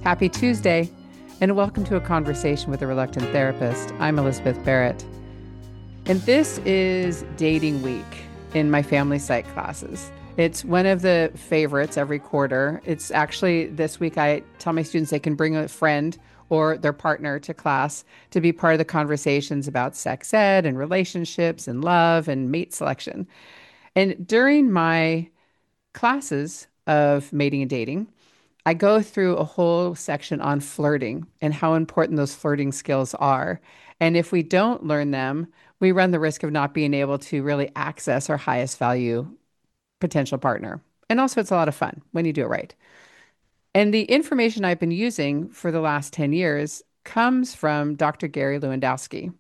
Happy Tuesday, and welcome to A Conversation with a Reluctant Therapist. I'm Elizabeth Barrett, and this is Dating Week in my family psych classes. It's one of the favorites every quarter. It's actually this week I tell my students they can bring a friend or their partner to class to be part of the conversations about sex ed and relationships and love and mate selection. And during my classes of mating and dating, I go through a whole section on flirting and how important those flirting skills are. And if we don't learn them, we run the risk of not being able to really access our highest value potential partner. And also, it's a lot of fun when you do it right. And the information I've been using for the last 10 years comes from Dr. Gary Lewandowski.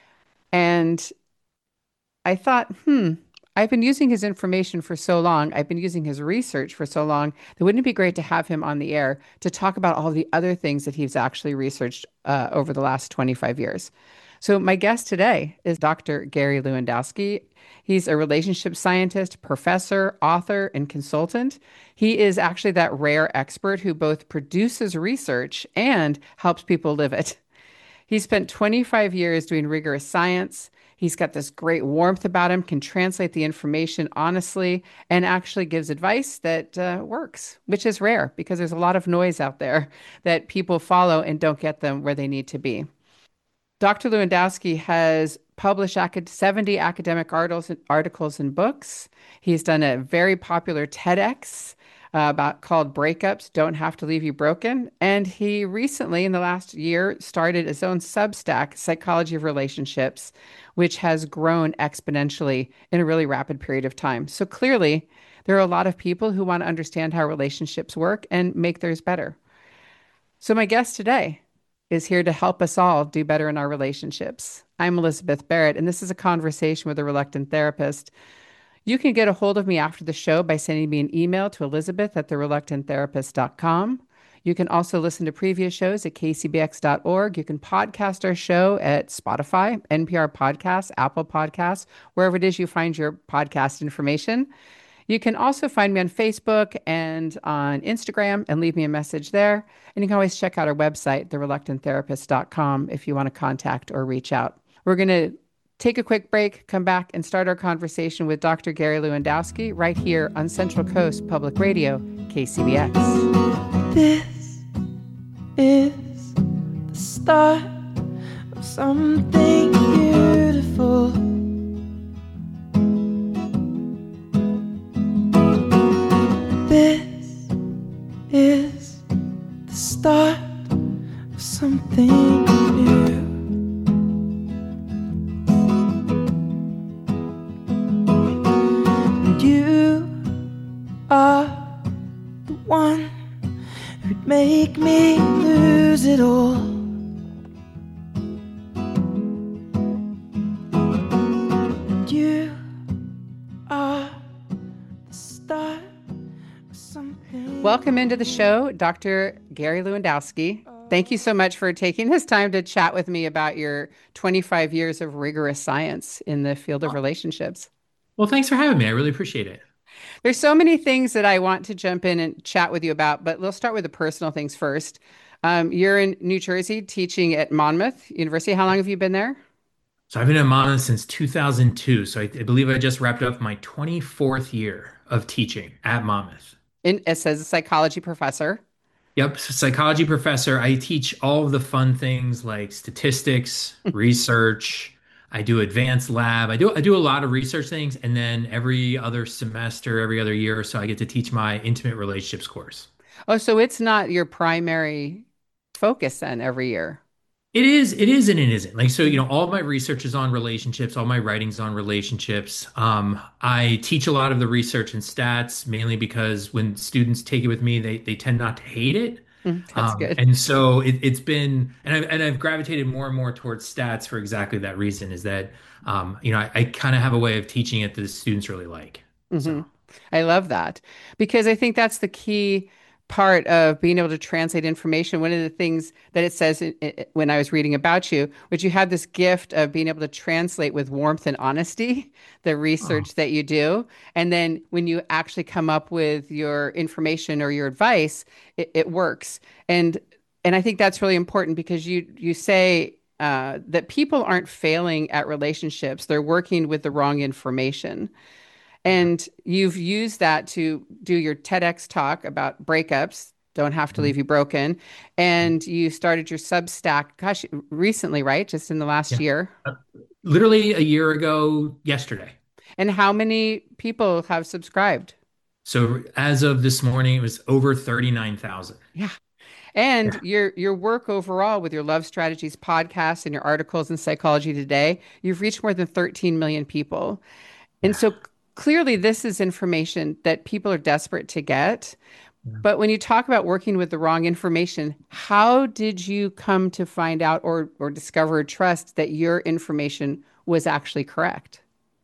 And I thought, I've been using his information for so long. I've been using his research for so long that wouldn't it be great to have him on the air to talk about all the other things that he's actually researched over the last 25 years? So my guest today is Dr. Gary Lewandowski. He's a relationship scientist, professor, author, and consultant. He is actually that rare expert who both produces research and helps people live it. He spent 25 years doing rigorous science. He's got this great warmth about him, can translate the information honestly, and actually gives advice that works, which is rare because there's a lot of noise out there that people follow and don't get them where they need to be. Dr. Lewandowski has published 70 academic articles and books. He's done a very popular TEDx about called Breakups Don't Have to Leave You Broken. And he recently, in the last year, started his own Substack, Psychology of Relationships, which has grown exponentially in a really rapid period of time. So clearly, there are a lot of people who want to understand how relationships work and make theirs better. So my guest today is here to help us all do better in our relationships. I'm Elizabeth Barrett, and this is A Conversation with a Reluctant Therapist. You can get a hold of me after the show by sending me an email to elizabeth@thereluctanttherapist.com. You can also listen to previous shows at kcbx.org. You can podcast our show at Spotify, NPR Podcasts, Apple Podcasts, wherever it is you find your podcast information. You can also find me on Facebook and on Instagram and leave me a message there. And you can always check out our website, thereluctanttherapist.com, if you want to contact or reach out. We're going to take a quick break, come back, and start our conversation with Dr. Gary Lewandowski right here on Central Coast Public Radio, KCBX. This is the start of something beautiful. This is the start of something new. And you are the one who'd make me lose it all. And you are the start of something. Welcome into the show, Dr. Gary Lewandowski. Thank you so much for taking this time to chat with me about your 25 years of rigorous science in the field of relationships. Well, thanks for having me. I really appreciate it. There's so many things that I want to jump in and chat with you about, but let's start with the personal things first. You're in New Jersey teaching at Monmouth University. How long have you been there? So I've been at Monmouth since 2002. So I believe I just wrapped up my 24th year of teaching at Monmouth. It says a psychology professor. Yep, psychology professor. I teach all of the fun things like statistics, research. I do advanced lab. I do a lot of research things, and then every other semester, every other year or so, I get to teach my intimate relationships course. Oh, so it's not your primary focus then every year. It is, and it isn't. Like, so, all of my research is on relationships, all my writing's on relationships. I teach a lot of the research and stats, mainly because when students take it with me, they tend not to hate it. That's good. And so it's been, and I've gravitated more and more towards stats for exactly that reason, is that, I kind of have a way of teaching it that the students really like. So. I love that because I think that's the key part of being able to translate information. One of the things that it says when I was reading about you, which you have this gift of being able to translate with warmth and honesty, the research that you do. And then when you actually come up with your information or your advice, it works. And And I think that's really important because you say that people aren't failing at relationships; they're working with the wrong information. And you've used that to do your TEDx talk about breakups don't have to Mhm. leave you broken. And you started your Substack, gosh, recently, right? Just in the last Yeah. year. Uh, Literally a year ago yesterday. And how many people have subscribed? So as of this morning, it was over 39,000. Yeah. And Yeah. your work overall with your Love Strategies podcast and your articles in Psychology Today, you've reached more than 13 million people. And Yeah. so clearly this is information that people are desperate to get. But when you talk about working with the wrong information, how did you come to find out or discover or trust that your information was actually correct?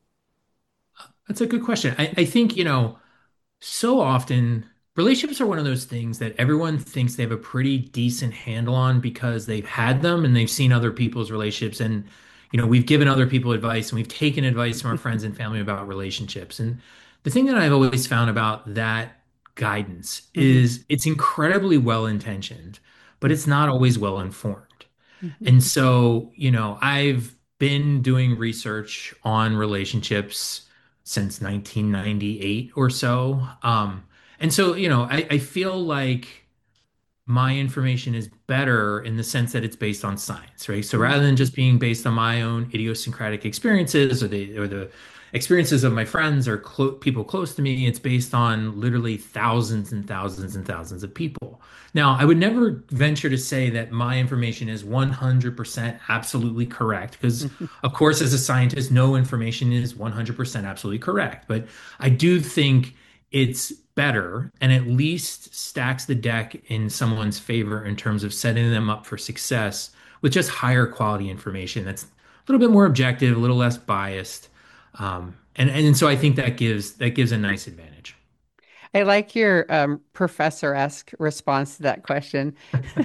That's a good question. I think, so often relationships are one of those things that everyone thinks they have a pretty decent handle on because they've had them and they've seen other people's relationships. And, we've given other people advice and we've taken advice from our friends and family about relationships. And the thing that I've always found about that guidance Hmm. is it's incredibly well intentioned, but it's not always well informed. Hmm. And so, I've been doing research on relationships since 1998 or so. And so, I feel like my information is better in the sense that it's based on science, right? So rather than just being based on my own idiosyncratic experiences or the experiences of my friends or people close to me, it's based on literally thousands and thousands and thousands of people. Now, I would never venture to say that my information is 100% absolutely correct because, Hmm. of course, as a scientist, no information is 100% absolutely correct. But I do think it's better and at least stacks the deck in someone's favor in terms of setting them up for success with just higher quality information that's a little bit more objective, a little less biased. And so I think that gives a nice advantage. I like your professor-esque response to that question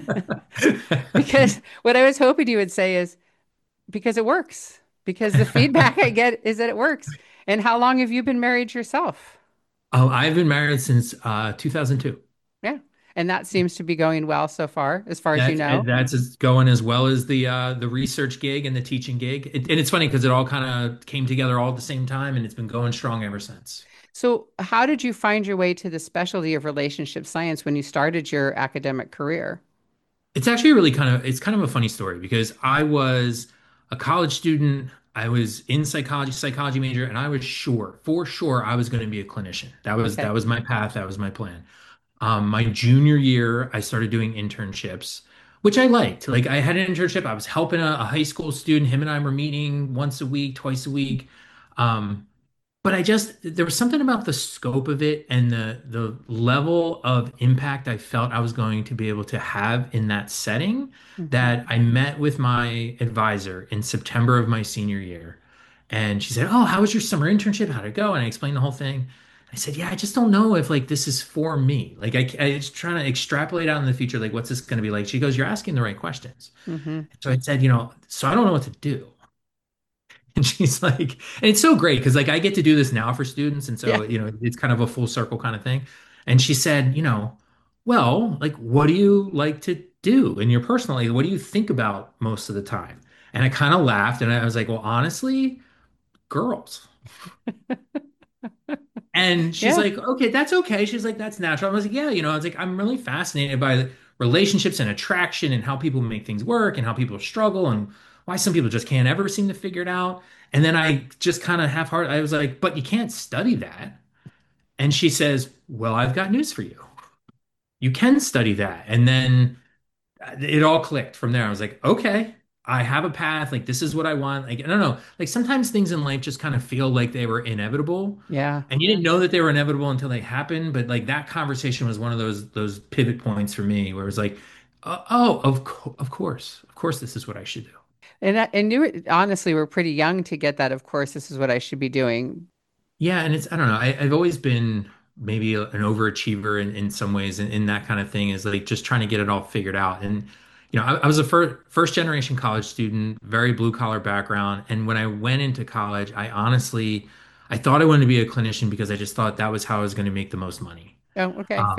because what I was hoping you would say is because it works, because the feedback I get is that it works. And how long have you been married yourself? Oh, I've been married since 2002. Yeah. And that seems to be going well so far as you know. That's going as well as the research gig and the teaching gig. And it's funny because it all kind of came together all at the same time, and it's been going strong ever since. So, how did you find your way to the specialty of relationship science when you started your academic career? It's actually it's kind of a funny story because I was a college student. I was in psychology major, and I was for sure, I was going to be a clinician. That was Okay. that was my path. That was my plan. My junior year, I started doing internships, which I liked. Like I had an internship. I was helping a high school student. Him and I were meeting once a week, twice a week. Um, but there was something about the scope of it and the level of impact I felt I was going to be able to have in that setting Hmm. that I met with my advisor in September of my senior year. And she said, "Oh, how was your summer internship? How'd it go?" And I explained the whole thing. I said, "Yeah, I just don't know if like this is for me. Like I just trying to extrapolate out in the future, like what's this going to be like?" She goes, "You're asking the right questions." Hmm. So I said, so I don't know what to do. And she's like, and it's so great because like I get to do this now for students. And Yeah. so, it's kind of a full circle kind of thing. And she said, well, like, what do you like to do in your personal life? What do you think about most of the time? And I kind of laughed and I was like, well, honestly, girls. And she's Yeah. like, okay, that's okay. She's like, that's natural. I was like, yeah, I was like, I'm really fascinated by the relationships and attraction and how people make things work and how people struggle and why some people just can't ever seem to figure it out. And then I just kind of half-hearted, I was like, but you can't study that. And she says, well, I've got news for you. You can study that. And then it all clicked from there. I was like, okay, I have a path. Like, this is what I want. Like, I don't know. Like, sometimes things in life just kind of feel like they were inevitable. Yeah. And you didn't know that they were inevitable until they happened. But like that conversation was one of those pivot points for me where it was like, oh, of course, this is what I should do. And you honestly were pretty young to get that. Of course, this is what I should be doing. Yeah, and I don't know. I've always been maybe an overachiever in some ways, in that kind of thing is like just trying to get it all figured out. And I was a first generation college student, very blue collar background, and when I went into college, I thought I wanted to be a clinician because I just thought that was how I was going to make the most money. Oh, okay, Um, fair.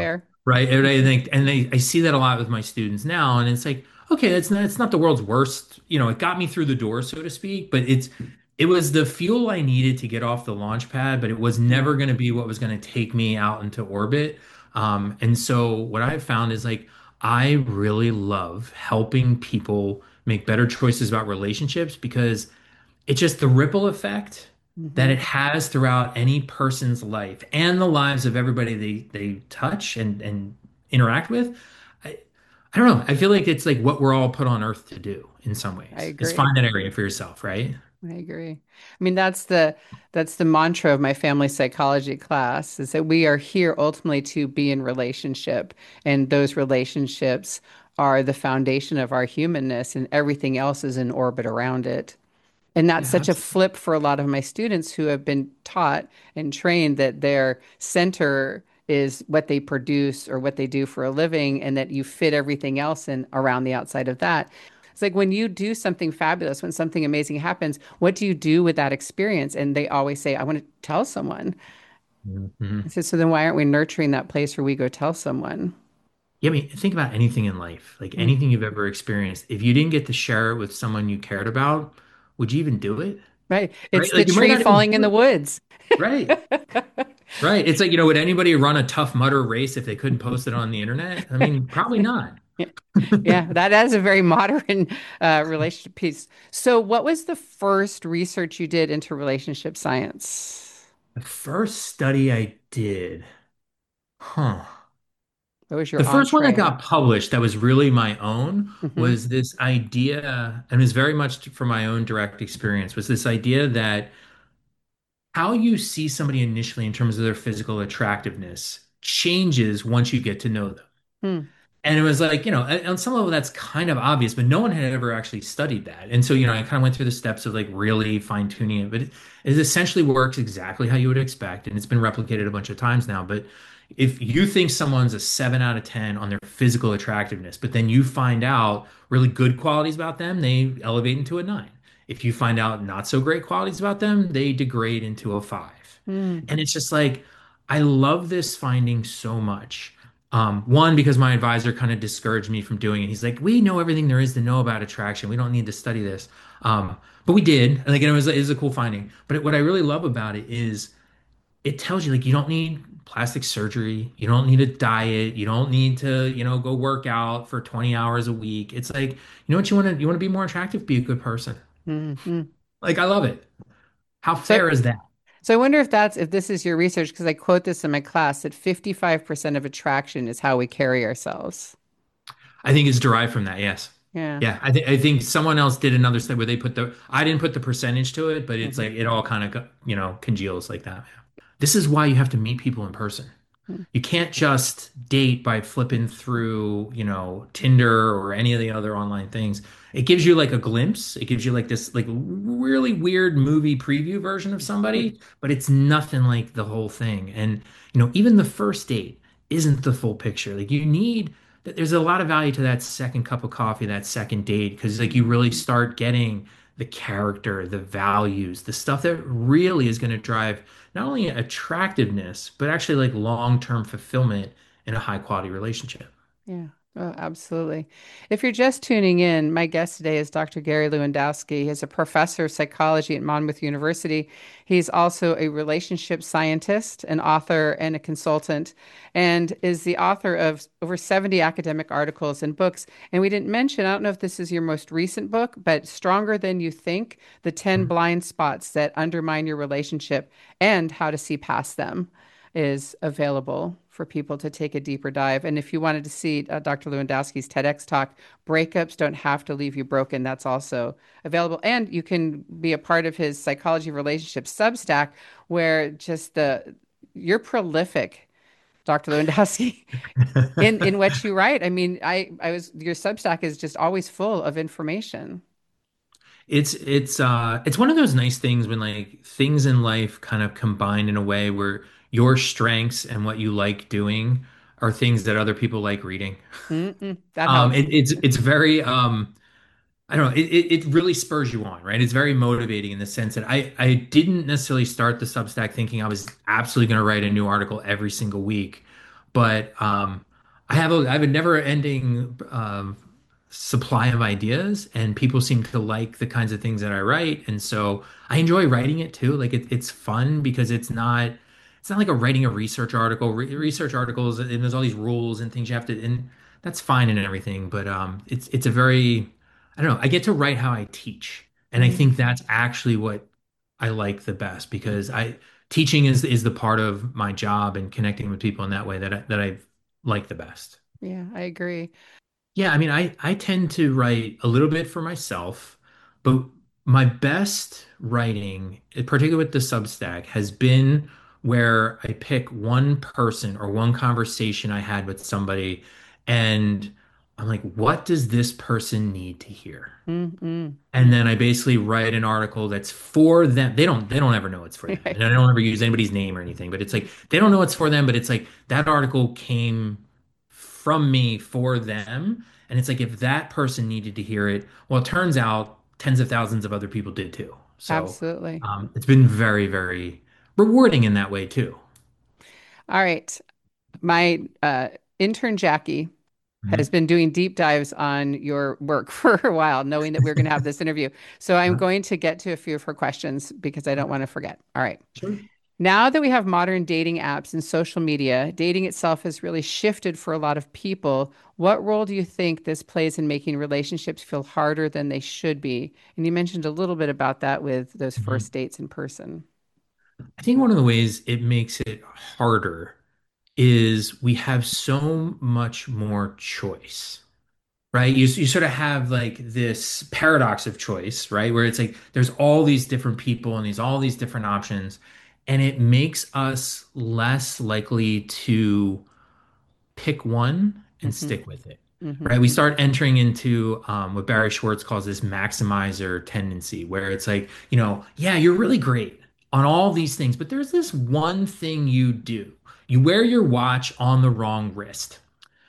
right? And I think, and I see that a lot with my students now, and it's like, okay, it's not the world's worst. It got me through the door, so to speak, but it was the fuel I needed to get off the launch pad, but it was Yeah, never going to be what was going to take me out into orbit. And so what I've found is like I really love helping people make better choices about relationships because it's just the ripple effect that hmm, it has throughout any person's life and the lives of everybody they touch and interact with. I, I don't know. I feel like it's like what we're all put on earth to do in some I ways is agree. find that area for yourself, right? I agree. I mean, that's the mantra of my family psychology class is that we are here ultimately to be in relationship, and those relationships are the foundation of our humanness, and everything else is in orbit around it. And that's Yeah, such a absolutely. flip for a lot of my students who have been taught and trained that their center is what they produce or what they do for a living, and that you fit everything else in around the outside of that. It's like when you do something fabulous, when something amazing happens, what do you do with that experience? And they always say, I want to tell someone. I Mhm. said, so then why aren't we nurturing that place where we go tell someone? Yeah, I mean, think about anything in life, like Mm, anything you've ever experienced. If you didn't get to share it with someone you cared about, would you even do it? right. It's Right? the Like you might tree not even falling in do the it. woods. Right. Right. It's like, would anybody run a Tough Mudder race if they couldn't post it on the internet? I mean, probably not. Yeah, that is a very modern relationship piece. So, what was the first research you did into relationship science? The first study I did, huh? What was The your first one that entree? got published that was really my own Hmm. was this idea, and it was very much from my own direct experience, was this idea that how you see somebody initially in terms of their physical attractiveness changes once you get to know them. Hmm. And it was like, on some level that's kind of obvious, but no one had ever actually studied that. And so, I kind of went through the steps of like really fine tuning it, but it essentially works exactly how you would expect. And it's been replicated a bunch of times now. But if you think someone's a 7 out of 10 on their physical attractiveness, but then you find out really good qualities about them, they elevate into a 9. If you find out not so great qualities about them, they degrade into a 5. Hmm. And it's just like, I love this finding so much. One, because my advisor kind of discouraged me from doing it. He's like, "We know everything there is to know about attraction. We don't need to study this." But we did, and like it was a cool finding. But what I really love about it is it tells you like you don't need plastic surgery, you don't need a diet, you don't need to, go work out for 20 hours a week. It's like, what you want to be more attractive, be a good person. Hmm. Hmm. Like I love it. How So, fair is that? so I wonder if this is your research, because I quote this in my class that 55% of attraction is how we carry ourselves. I think it's derived from that. Yes. Yeah. Yeah, I think someone else did another study where they put I didn't put the percentage to it, but it's Hmm. like it all kind of congeals like that. This is why you have to meet people in person. You can't just date by flipping through, Tinder or any of the other online things. It gives you like a glimpse. It gives you like this like really weird movie preview version of somebody, but it's nothing like the whole thing. And, even the first date isn't the full picture. Like there's a lot of value to that second cup of coffee, that second date, because like you really start getting the character, the values, the stuff that really is going to drive not only attractiveness, but actually like long-term fulfillment in a high quality relationship. Yeah, oh, absolutely. If you're just tuning in, my guest today is Dr. Gary Lewandowski. He's a professor of psychology at Monmouth University. He's also a relationship scientist, an author, and a consultant, and is the author of over 70 academic articles and books. And we didn't mention, I don't know if this is your most recent book, but Stronger Than You Think, The 10 Mhm. Blind Spots That Undermine Your Relationship and How to See Past Them is available for people to take a deeper dive. And if you wanted to see Dr. Lewandowski's TEDx talk, Breakups Don't Have to Leave You Broken, that's also available. And you can be a part of his Psychology of Relationships Substack, where you're prolific, Dr. Lewandowski, in what you write. I mean, your Substack is just always full of information. It's one of those nice things when like things in life kind of combine in a way where your strengths and what you like doing are things that other people like reading. Mm-mm, that helps. It's very I don't know. It really spurs you on, right? It's very motivating in the sense that I didn't necessarily start the Substack thinking I was absolutely going to write a new article every single week, but I have a never-ending supply of ideas, and people seem to like the kinds of things that I write, and so I enjoy writing it too. Like it's fun because it's not like writing a research article. Research articles, and there's all these rules and things you have to, and that's fine and everything, but it's a very, I don't know. I get to write how I teach, and I think that's actually what I like the best because I teaching is the part of my job and connecting with people in that way that I like the best. Yeah, I agree. Yeah, I mean, I tend to write a little bit for myself, but my best writing, particularly with the Substack, has been where I pick one person or one conversation I had with somebody, and I'm like, what does this person need to hear? Mm-mm. And then I basically write an article that's for them. They don't ever know it's for them. And I don't ever use anybody's name or anything, but it's like they don't know it's for them, but it's like that article came from me for them. And it's like if that person needed to hear it, well, it turns out tens of thousands of other people did too. So Absolutely. it's been very, very rewarding in that way too. All right. My intern Jackie has Mhm. been doing deep dives on your work for a while, knowing that we're going to have this interview. So I'm Uh, going to get to a few of her questions because I don't want to forget. All right. Sure. Now that we have modern dating apps and social media, dating itself has really shifted for a lot of people. What role do you think this plays in making relationships feel harder than they should be? And you mentioned a little bit about that with those Mhm. first dates in person. I think one of the ways it makes it harder is we have so much more choice, right? You sort of have like this paradox of choice, right? Where it's like there's all these different people and these all these different options, and it makes us less likely to pick one and Hmm. stick with it, Hmm. right? We start entering into what Barry Schwartz calls this maximizer tendency, where it's like, yeah, you're really great on all these things, but there's this one thing you do. You wear your watch on the wrong wrist.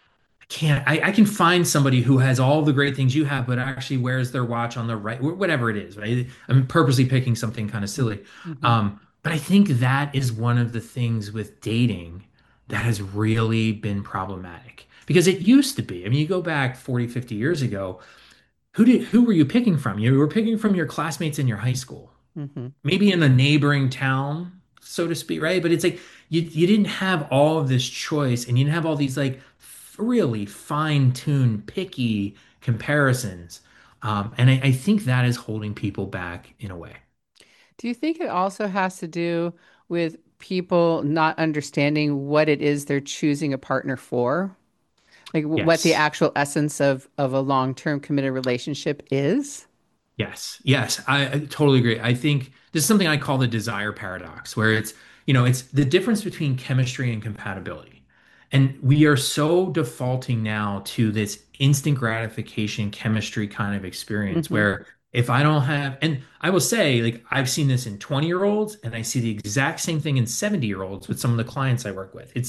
I can find somebody who has all the great things you have, but actually wears their watch on the right, whatever it is, right? I'm purposely picking something kind of silly. Hmm. But I think that is one of the things with dating that has really been problematic because it used to be. I mean, you go back 40, 50 years ago, who were you picking from? You were picking from your classmates in your high school, Hmm. maybe in a neighboring town, so to speak, right? But it's like you didn't have all of this choice and you didn't have all these like really fine-tuned, picky comparisons. And I think that is holding people back in a way. Do you think it also has to do with people not understanding what it is they're choosing a partner for? Like what the Yes. actual essence of a long-term committed relationship is? Yes, yes, I totally agree. I think this is something I call the desire paradox, where it's the difference between chemistry and compatibility. And we are so defaulting now to this instant gratification chemistry kind of experience Hmm. where if I don't have, and I will say, like, I've seen this in 20-year-olds and I see the exact same thing in 70-year-olds with some of the clients I work with.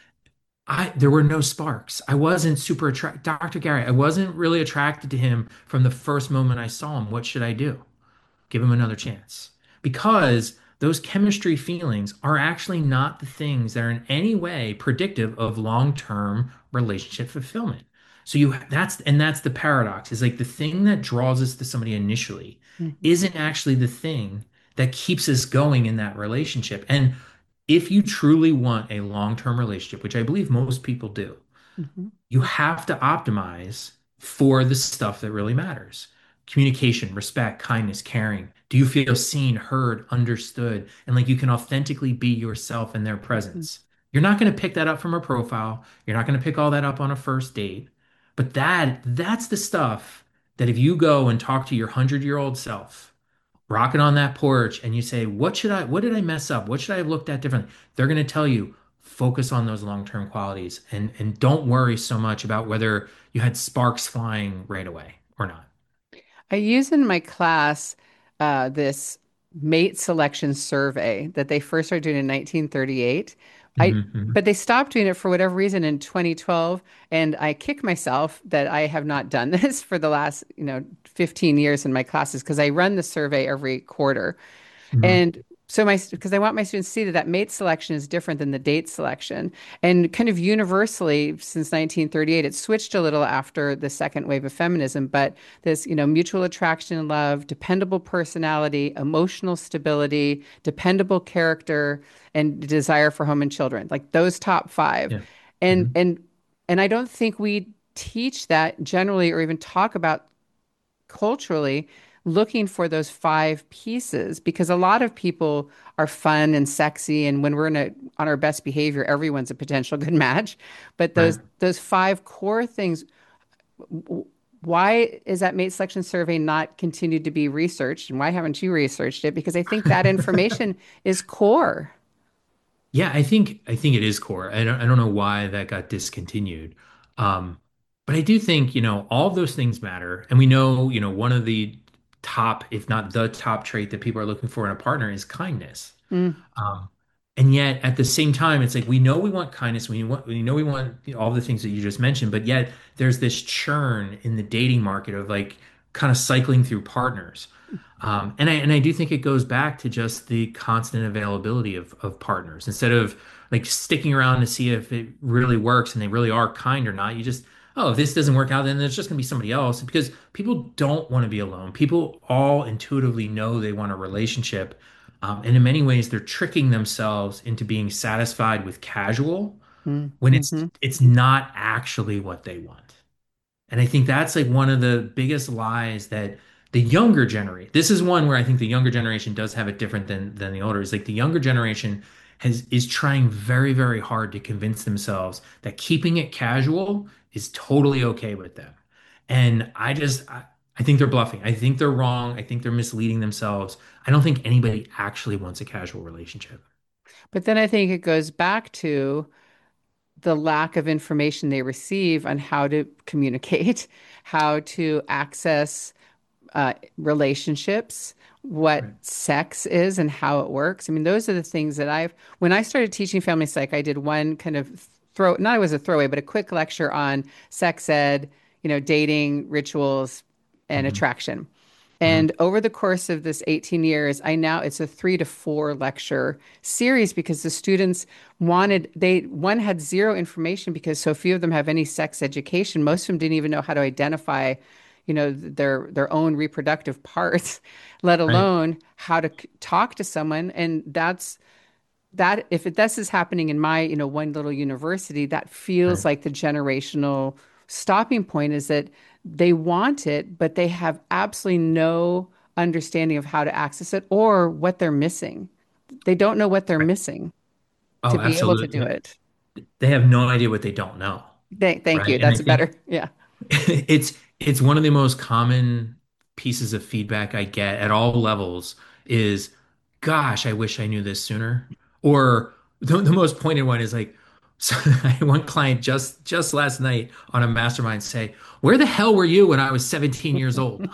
There were no sparks. I wasn't super attracted. Dr. Gary, I wasn't really attracted to him from the first moment I saw him. What should I do? Give him another chance. Because those chemistry feelings are actually not the things that are in any way predictive of long-term relationship fulfillment. So that's the paradox is like the thing that draws us to somebody initially Hmm. isn't actually the thing that keeps us going in that relationship. And if you truly want a long-term relationship, which I believe most people do, Hmm. you have to optimize for the stuff that really matters. Communication, respect, kindness, caring. Do you feel seen, heard, understood, and like you can authentically be yourself in their Hmm. presence? You're not going to pick that up from a profile. You're not going to pick all that up on a first date. But that's the stuff that if you go and talk to your 100-year-old self, rocking on that porch and you say, what did I mess up? What should I have looked at differently? They're going to tell you, focus on those long-term qualities and don't worry so much about whether you had sparks flying right away or not. I use in my class this mate selection survey that they first started doing in 1938. Hmm. But they stopped doing it for whatever reason in 2012, and I kick myself that I have not done this for the last, 15 years in my classes because I run the survey every quarter. Hmm. And So because I want my students to see that mate selection is different than the date selection. And kind of universally since 1938, it switched a little after the second wave of feminism, but this, mutual attraction and love, dependable personality, emotional stability, dependable character, and desire for home and children, like those top five. Yeah. And Mhm. and and I don't think we teach that generally or even talk about culturally looking for those five pieces because a lot of people are fun and sexy and when we're on our best behavior everyone's a potential good match, but Right. those five core things, why is that mate selection survey not continued to be researched and why haven't you researched it? Because I think that information is core. Yeah, I think it is core. I don't know why that got discontinued. Um, but I do think, all of those things matter. And we know, one of the top, if not the top trait that people are looking for in a partner is kindness. Mm, Um, and yet at the same time, it's like we know we want kindness, we know we want all the things that you just mentioned, but yet there's this churn in the dating market of like kind of cycling through partners. And I do think it goes back to just the constant availability of partners. Instead of like sticking around to see if it really works and they really are kind or not, you just, oh, if this doesn't work out, then there's just gonna be somebody else. Because people don't want to be alone. People all intuitively know they want a relationship. And in many ways, they're tricking themselves into being satisfied with casual mm, when it's hmm. it's not actually what they want. And I think that's like one of the biggest lies that the younger generation, this is one where I think the younger generation does have it different than the older. Is like the younger generation is trying very, very hard to convince themselves that keeping it casual is totally okay with them. And I think they're bluffing. I think they're wrong. I think they're misleading themselves. I don't think anybody actually wants a casual relationship. But then I think it goes back to the lack of information they receive on how to communicate, how to access relationships, what Right. sex is and how it works. I mean, those are the things that when I started teaching family psych, I did one kind of not it was a throwaway, but a quick lecture on sex ed, dating, rituals, and Hmm. attraction. Hmm. And over the course of this 18 years, it's a 3 to 4 lecture series because the students one had zero information because so few of them have any sex education. Most of them didn't even know how to identify, their own reproductive parts, let Right. alone how to talk to someone. And that if this is happening in my, one little university, that feels Right. like the generational stopping point is that they want it, but they have absolutely no understanding of how to access it or what they're missing. They don't know what they're Right. missing to Oh, be able to do absolutely. it. They have no idea what they don't know. Thank Right. you. And I That's think better. Yeah. it's one of the most common pieces of feedback I get at all levels is, gosh, I wish I knew this sooner. Or the most pointed one is like, so I had one client just last night on a mastermind say, where the hell were you when I was 17 years old?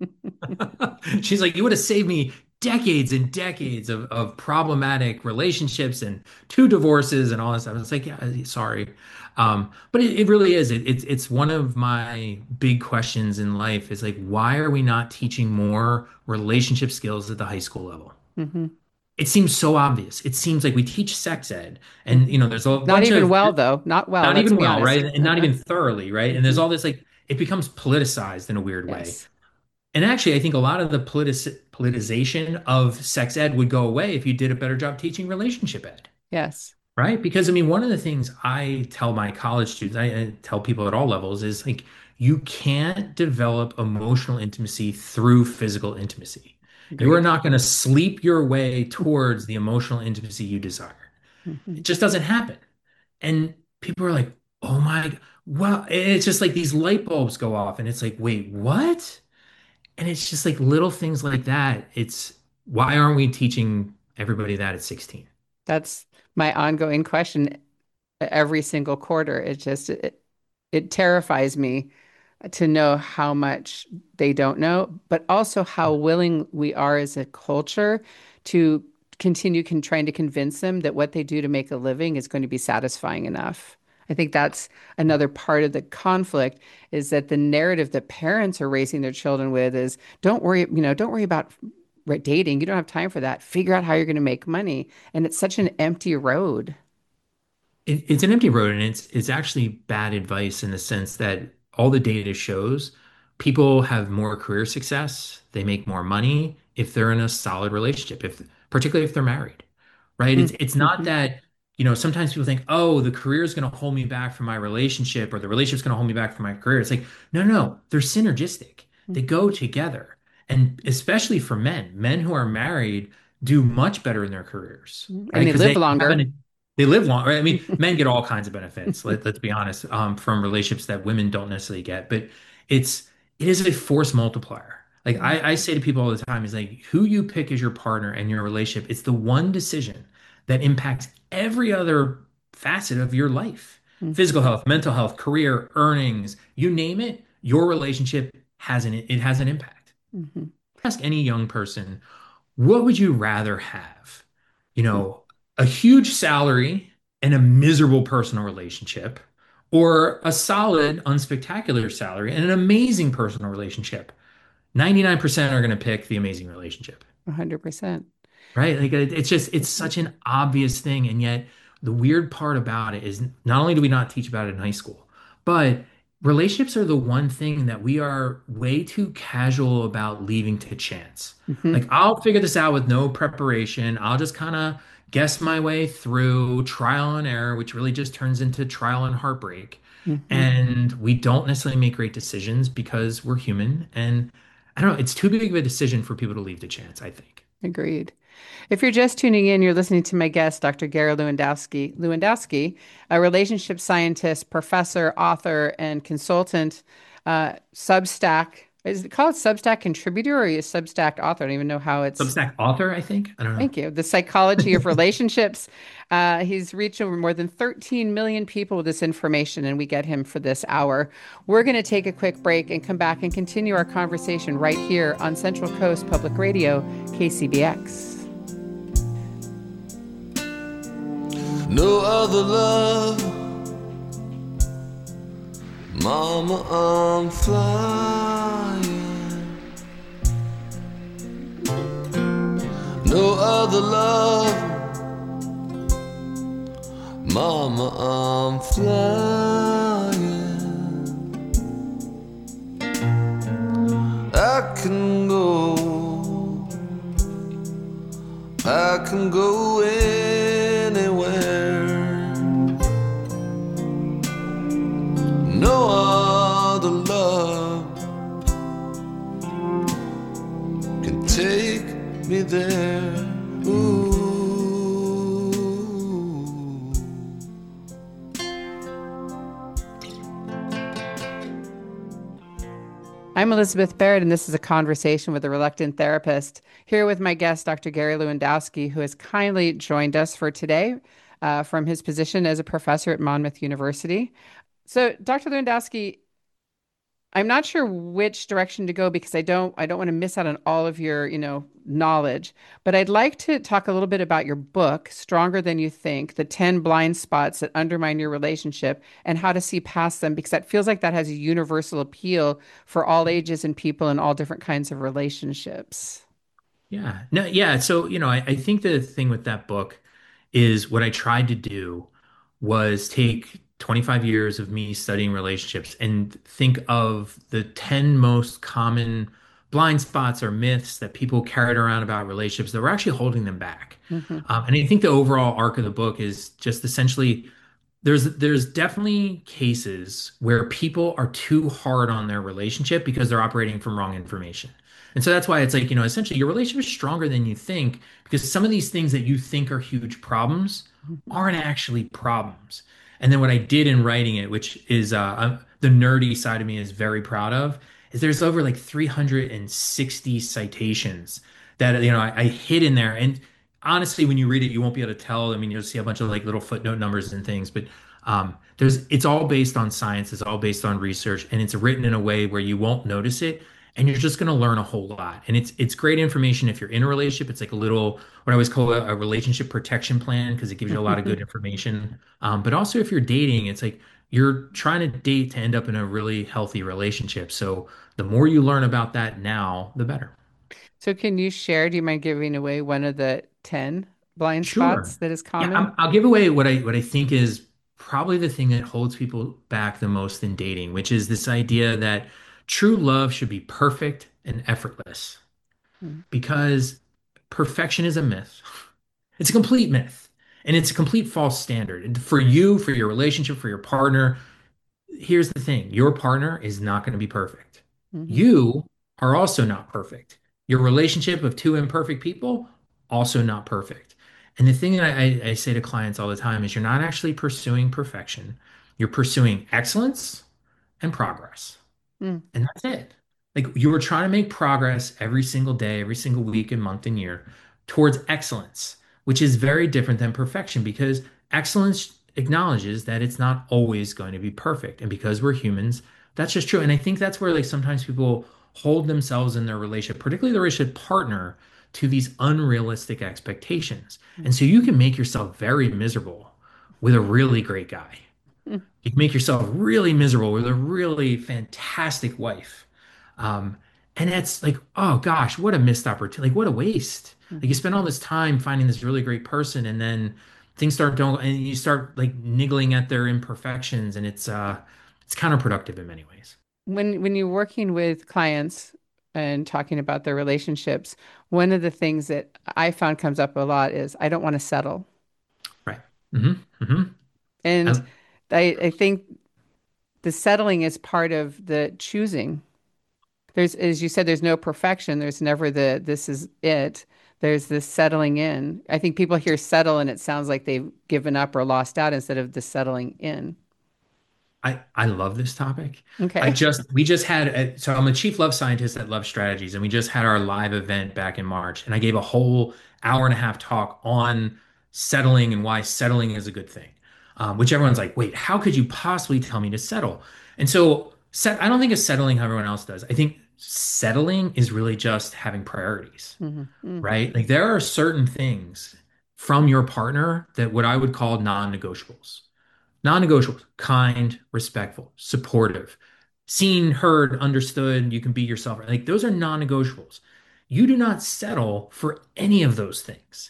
She's like, you would have saved me decades and decades of problematic relationships and 2 divorces and all this stuff. It's like, yeah, sorry. But it really is. It's one of my big questions in life is like, why are we not teaching more relationship skills at the high school level? Hmm. It seems so obvious. It seems like we teach sex ed and, Hmm. there's a Not bunch even of well, though. Not well. not Let's even be well, right? honest. And not even thoroughly, right? And there's Hmm. all this like, it becomes politicized in a weird way. Yes. And actually, I think a lot of the politicization of sex ed would go away if you did a better job teaching relationship ed, Yes. right? Because I mean, one of the things I tell my college students, I tell people at all levels is like, you can't develop emotional intimacy through physical intimacy. You are Agreed. not going to sleep your way towards the emotional intimacy you desire. Hmm. It just doesn't happen. And people are like, oh my, well, it's just like these light bulbs go off, and it's like, wait, what? And it's just like little things like that. It's why aren't we teaching everybody that at 16? That's my ongoing question every single quarter. It terrifies me to know how much they don't know, but also how willing we are as a culture to continue trying to convince them that what they do to make a living is going to be satisfying enough. I think that's another part of the conflict is that the narrative that parents are raising their children with is don't worry about dating. You don't have time for that. Figure out how you're going to make money. And it's such an empty road. It's an empty road, and it's actually bad advice in the sense that all the data shows people have more career success, they make more money if they're in a solid relationship, if particularly if they're married, right? It's not Mm-hmm. that, sometimes people think, oh, the career is going to hold me back from my relationship, or the relationship's going to hold me back from my career. It's like, no, no, they're synergistic. They go together. And especially for men who are married do much better in their careers, right? And they Because live have longer. they live long, right? I mean, men get all kinds of benefits. Let's be honest, from relationships that women don't necessarily get, but it's it is a force multiplier. Like I say to people all the time, is like who you pick as your partner and your relationship. It's the one decision that impacts every other facet of your life. Physical Mhm. health, mental health, career, earnings, you name it, your relationship has an impact. Mhm. Ask any young person, what would you rather have? You Mhm. know, a huge salary and a miserable personal relationship, or a solid, unspectacular salary and an amazing personal relationship? 99% are going to pick the amazing relationship. 100%. Right? Like it's just it's such an obvious thing, and yet the weird part about it is not only do we not teach about it in high school, but relationships are the one thing that we are way too casual about leaving to chance. Like Hmm. I'll figure this out with no preparation. I'll just kind of guess my way through trial and error, which really just turns into trial and heartbreak. Hmm. And we don't necessarily make great decisions because we're human. And I don't know, it's too big of a decision for people to leave to chance, I think. Agreed. If you're just tuning in, you're listening to my guest, Dr. Gary Lewandowski. Lewandowski, a relationship scientist, professor, author, and consultant, Substack. Is it called Substack contributor or is Substack author? I don't even know how it's. Substack author, I think. I don't know. Thank you. The Psychology of Relationships. He's reached over more than 13 million people with this information, and we get him for this hour. We're going to take a quick break and come back and continue our conversation right here on Central Coast Public Radio, KCBX. No other love, Mama, I'm flying. No other love, Mama, I'm flying. I can go anywhere. No other love can take me there. Ooh. I'm Elizabeth Barrett, and this is a conversation with a reluctant therapist. Here with my guest, Dr. Gary Lewandowski, who has kindly joined us for today from his position as a professor at Monmouth University. So, Dr. Lewandowski, I'm not sure which direction to go because I don't want to miss out on all of your, knowledge. But I'd like to talk a little bit about your book, Stronger Than You Think: The 10 Blind Spots That Undermine Your Relationship and How to See Past Them, because that feels like that has a universal appeal for all ages and people in all different kinds of relationships. Yeah. No, yeah. So, I think the thing with that book is what I tried to do was take 25 years of me studying relationships and think of the 10 most common blind spots or myths that people carried around about relationships that were actually holding them back. Hmm. And I think the overall arc of the book is just essentially there's definitely cases where people are too hard on their relationship because they're operating from wrong information. And so that's why it's like, essentially your relationship is stronger than you think because some of these things that you think are huge problems aren't actually problems. And then what I did in writing it, which is the nerdy side of me is very proud of, is there's over like 360 citations that I hid in there. And honestly, when you read it, you won't be able to tell. I mean, you'll see a bunch of like little footnote numbers and things, but it's all based on science, it's all based on research, and it's written in a way where you won't notice it, and you're just going to learn a whole lot. And it's great information if you're in a relationship. It's like a little what I always call a relationship protection plan because it gives you a lot of good information. But also if you're dating, it's like you're trying to date to end up in a really healthy relationship. So the more you learn about that now, the better. So can you share, do you mind giving away one of the 10 blind spots Sure. that is Yeah, common? I'll give away what I think is probably the thing that holds people back the most in dating, which is this idea that true love should be perfect and effortless Mm, because perfection is a myth. It's a complete myth, and it's a complete false standard. And for you, for your relationship, for your partner, here's the thing, your partner is not going to be perfect. mhm, You are also not perfect. Your relationship of two imperfect people, also not perfect. And the thing that I say to clients all the time is you're not actually pursuing perfection, you're pursuing excellence and progress. mm, And that's it. Like you were trying to make progress every single day, every single week and month and year towards excellence, which is very different than perfection because excellence acknowledges that it's not always going to be perfect. And because we're humans, that's just true. And I think that's where like sometimes people hold themselves in their relationship, particularly the relationship partner, to these unrealistic expectations. mm, And so you can make yourself very miserable with a really great guy. mm, You can make yourself really miserable with a really fantastic wife. Um, and it's like, oh gosh, what a missed opportunity. Like, what a waste. Like, you mhm. spend all this time finding this really great person, and then things start don't, and you start like niggling at their imperfections, and it's counterproductive in many ways. When you're working with clients and talking about their relationships, one of the things that I found comes up a lot is I don't want to settle. Right. hmm hmm And I, I think the settling is part of the choosing. There's, as you said, there's no perfection. There's never the this is it. There's this settling in. I think people hear settle and it sounds like they've given up or lost out instead of the settling in. I love this topic. Okay. We just had so I'm a chief love scientist at Love Strategies, and we just had our live event back in March, and I gave a whole hour and a half talk on settling and why settling is a good thing. Which everyone's like, wait, how could you possibly tell me to settle? And so I don't think of settling how everyone else does. I think settling is really just having priorities, Hmm. right? Like there are certain things from your partner that what I would call non-negotiables. Non-negotiables, kind, respectful, supportive, seen, heard, understood, you can be yourself. Like those are non-negotiables. You do not settle for any of those things.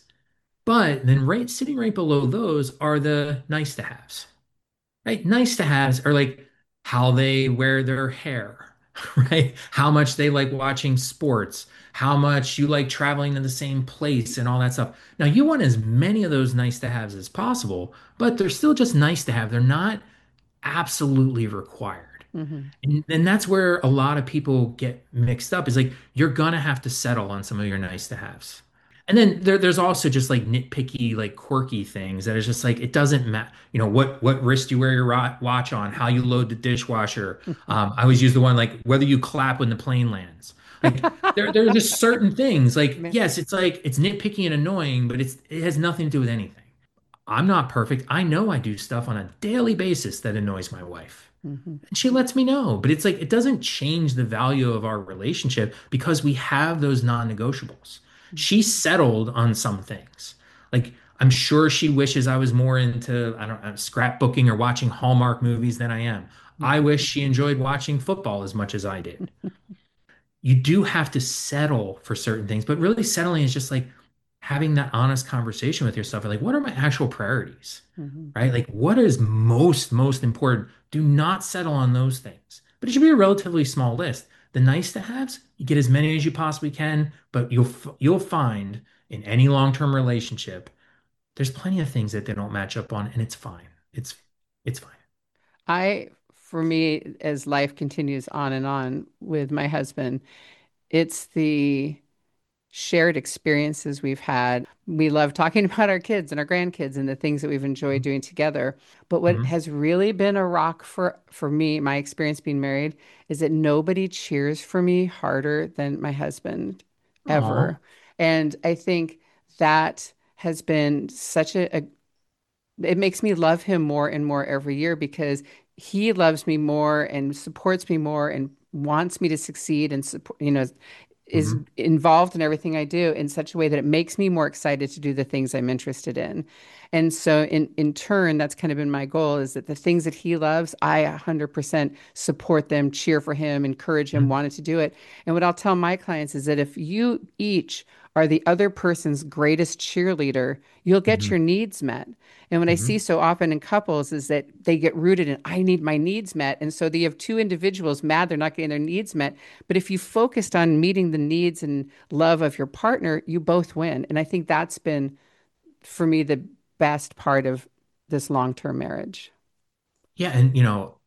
But then sitting right below those are the nice to haves. Right? Nice to haves are like how they wear their hair, right? How much they like watching sports, how much you like traveling to the same place and all that stuff. Now, you want as many of those nice to haves as possible, but they're still just nice to have. They're not absolutely required. Hmm. And that's where a lot of people get mixed up is like you're gonna have to settle on some of your nice to haves. And then there's also just like nitpicky, like quirky things that is just like it doesn't matter. You know what wrist you wear your watch on, how you load the dishwasher. I always use the one like whether you clap when the plane lands. Like there are just certain things. Like yes, it's like it's nitpicky and annoying, but it has nothing to do with anything. I'm not perfect. I know I do stuff on a daily basis that annoys my wife. Hmm. And she lets me know. But it's like, it doesn't change the value of our relationship because we have those non-negotiables. She settled on some things. Like, I'm sure she wishes I was more into, I don't know, scrapbooking or watching Hallmark movies than I am. I wish she enjoyed watching football as much as I did. You do have to settle for certain things, but really settling is just like having that honest conversation with yourself. Like, what are my actual priorities? Hmm. Right? Like, what is most important? Do not settle on those things. But it should be a relatively small list. The nice to haves, you get as many as you possibly can, but you'll find in any long-term relationship, there's plenty of things that they don't match up on, and it's fine. It's fine. For me, as life continues on and on with my husband, it's the shared experiences we've had. We love talking about our kids and our grandkids and the things that we've enjoyed doing together. But what Mhm. has really been a rock for me, my experience being married, is that nobody cheers for me harder than my husband Aw. ever. And I think that has been such a it makes me love him more and more every year because he loves me more and supports me more and wants me to succeed and support, is Mhm. involved in everything I do in such a way that it makes me more excited to do the things I'm interested in. And so in turn, that's kind of been my goal is that the things that he loves, I 100% support them, cheer for him, encourage him, Mhm. wanted to do it. And what I'll tell my clients is that if you each are the other person's greatest cheerleader, you'll get Mhm. your needs met. And what I see Mhm. so often in couples is that they get rooted in, I need my needs met. And so they have two individuals mad they're not getting their needs met. But if you focused on meeting the needs and love of your partner, you both win. And I think that's been, for me, the best part of this long-term marriage. Yeah, and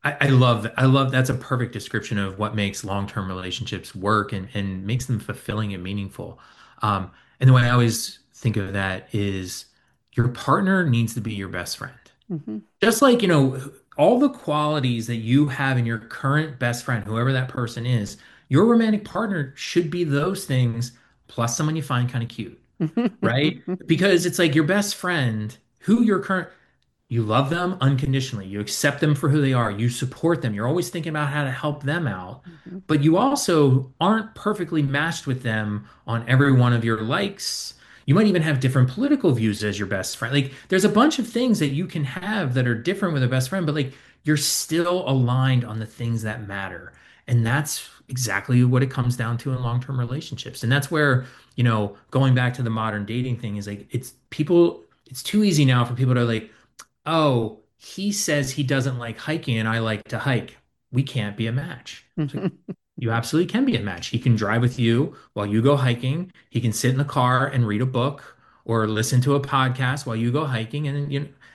I love that's a perfect description of what makes long-term relationships work and makes them fulfilling and meaningful. And the way I always think of that is your partner needs to be your best friend. Hmm. Just like, all the qualities that you have in your current best friend, whoever that person is, your romantic partner should be those things plus someone you find kind of cute, right? Because it's like your best friend, who your current you love them unconditionally. You accept them for who they are. You support them. You're always thinking about how to help them out. But you also aren't perfectly matched with them on every one of your likes. You might even have different political views as your best friend. Like there's a bunch of things that you can have that are different with a best friend, but like you're still aligned on the things that matter. And that's exactly what it comes down to in long-term relationships. And that's where, going back to the modern dating thing is like it's too easy now for people to like, oh, he says he doesn't like hiking and I like to hike. We can't be a match. It's like, you absolutely can be a match. He can drive with you while you go hiking. He can sit in the car and read a book or listen to a podcast while you go hiking. And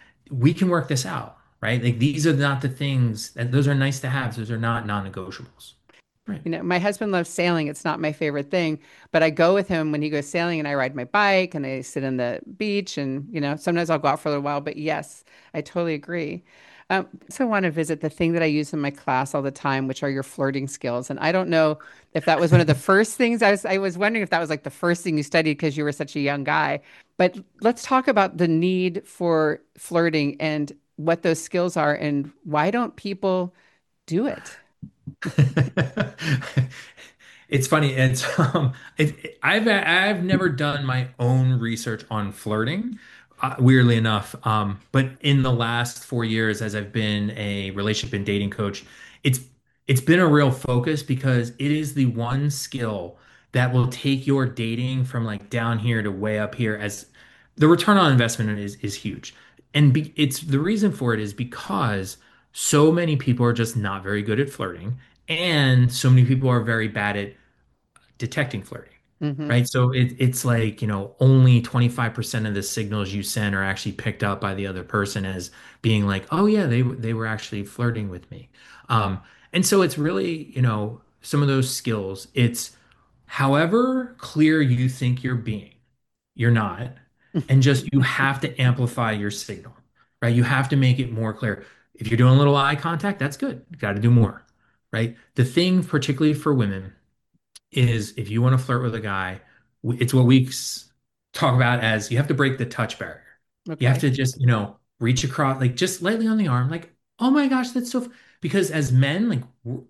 we can work this out, right? Like these are not the things that those are nice to have. Those are not non-negotiables. Right. My husband loves sailing. It's not my favorite thing, but I go with him when he goes sailing and I ride my bike and I sit on the beach and, sometimes I'll go out for a little while, but yes, I totally agree. So I want to visit the thing that I use in my class all the time, which are your flirting skills. And I don't know if that was one of the first things I was wondering if that was like the first thing you studied because you were such a young guy. But let's talk about the need for flirting and what those skills are and why don't people do it? It's funny. I've never done my own research on flirting, weirdly enough. But in the last 4 years, as I've been a relationship and dating coach, it's it's been a real focus because it is the one skill that will take your dating from like down here to way up here. As the return on investment is huge, and it's the reason for it is because so many people are just not very good at flirting. And so many people are very bad at detecting flirting, Hmm. right? So it's like, only 25% of the signals you send are actually picked up by the other person as being like, oh yeah, they were actually flirting with me. And so it's really, some of those skills. It's however clear you think you're being, you're not. And just you have to amplify your signal, right? You have to make it more clear. If you're doing a little eye contact, that's good. You got to do more, right? The thing, particularly for women, is if you want to flirt with a guy, it's what we talk about as you have to break the touch barrier. You have Okay. to just, reach across, like just lightly on the arm, like, oh my gosh, that's so. Because as men, like,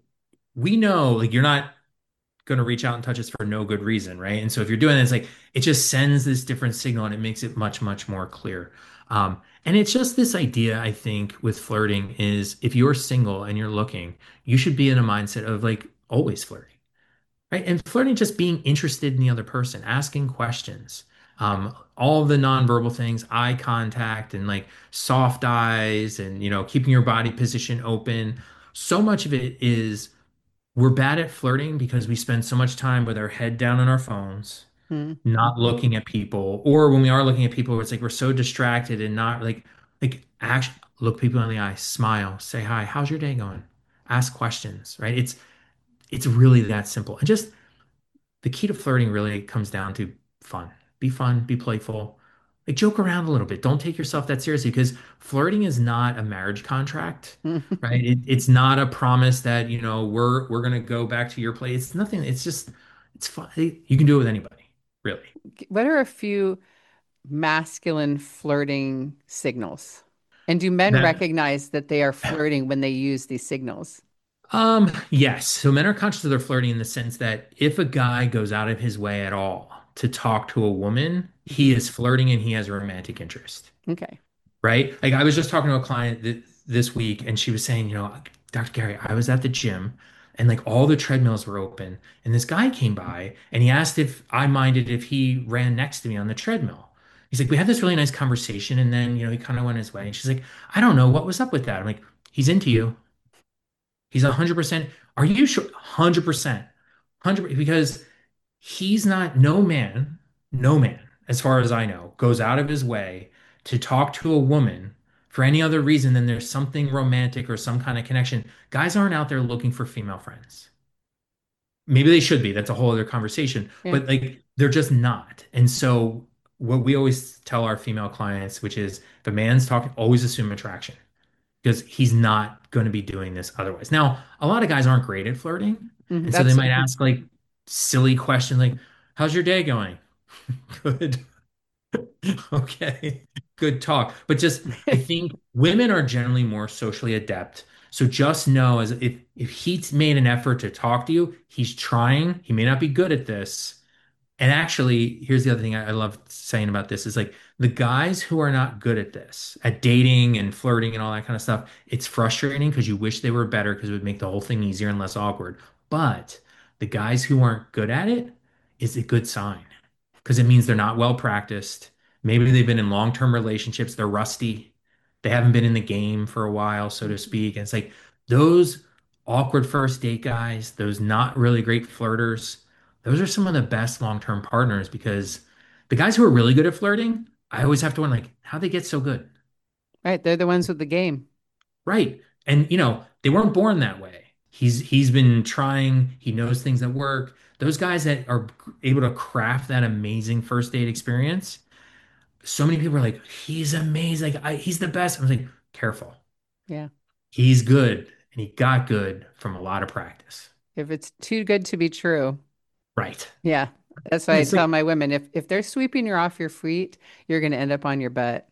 we know, like, you're not going to reach out and touch us for no good reason, right? And so if you're doing it, it's like it just sends this different signal and it makes it much, much more clear. And it's just this idea, I think, with flirting is if you're single and you're looking, you should be in a mindset of like always flirting. Right. And flirting, just being interested in the other person, asking questions, all of the nonverbal things, eye contact and like soft eyes and, keeping your body position open. So much of it is we're bad at flirting because we spend so much time with our head down on our phones, not Mm-hmm. looking at people. Or when we are looking at people, it's like we're so distracted and not like actually look people in the eye, smile, say hi, how's your day going? Ask questions, right? It's really that simple. And just the key to flirting really comes down to fun. Be fun, be playful, like joke around a little bit. Don't take yourself that seriously because flirting is not a marriage contract, right? It's not a promise that, we're gonna go back to your place. It's nothing. It's just it's fun. You can do it with anybody, really. What are a few masculine flirting signals? And do men That recognize that they are flirting when they use these signals? Yes. So men are conscious of their flirting in the sense that if a guy goes out of his way at all to talk to a woman, he Mhm. is flirting and he has a romantic interest, Okay. right? Like I was just talking to a client this week and she was saying, Dr. Gary, I was at the gym and like all the treadmills were open and this guy came by and he asked if I minded if he ran next to me on the treadmill. He's like, we had this really nice conversation and then, he kind of went his way. And she's like, I don't know what was up with that. I'm like, he's into you. He's 100%. Are you sure? 100%. 100 because he's not no man, as far as I know, goes out of his way to talk to a woman for any other reason than there's something romantic or some kind of connection. Guys aren't out there looking for female friends. Maybe they should be. That's a whole other conversation, Yeah. but like they're just not. And so what we always tell our female clients, which is if a man's talking, always assume attraction because he's not going to be doing this otherwise. Now, a lot of guys aren't great at flirting, Mhm. and so they That's might ask like silly questions like, "How's your day going?" Good. Okay. Good talk. But just I think women are generally more socially adept. So just know as if he's made an effort to talk to you, he's trying. He may not be good at this, and actually, here's the other thing I love saying about this is like the guys who are not good at this, at dating and flirting and all that kind of stuff, it's frustrating because you wish they were better because it would make the whole thing easier and less awkward. But the guys who aren't good at it is a good sign because it means they're not well practiced. Maybe they've been in long-term relationships, they're rusty, they haven't been in the game for a while, so to Mhm. speak. And it's like those awkward first date guys, those not really great flirters those are some of the best long-term partners because the guys who are really good at flirting, I always have to wonder like how they get so good. Right. They're the ones with the game. Right. And they weren't born that way. He's been trying, he knows things that work. Those guys that are able to craft that amazing first date experience, so many people are like, he's amazing. Like he's the best. I was like, careful. Yeah. He's good and he got good from a lot of practice. If it's too good to be true. Right. Yeah. That's why I It's tell like my women if they're sweeping you off your feet, you're going to end up on your butt.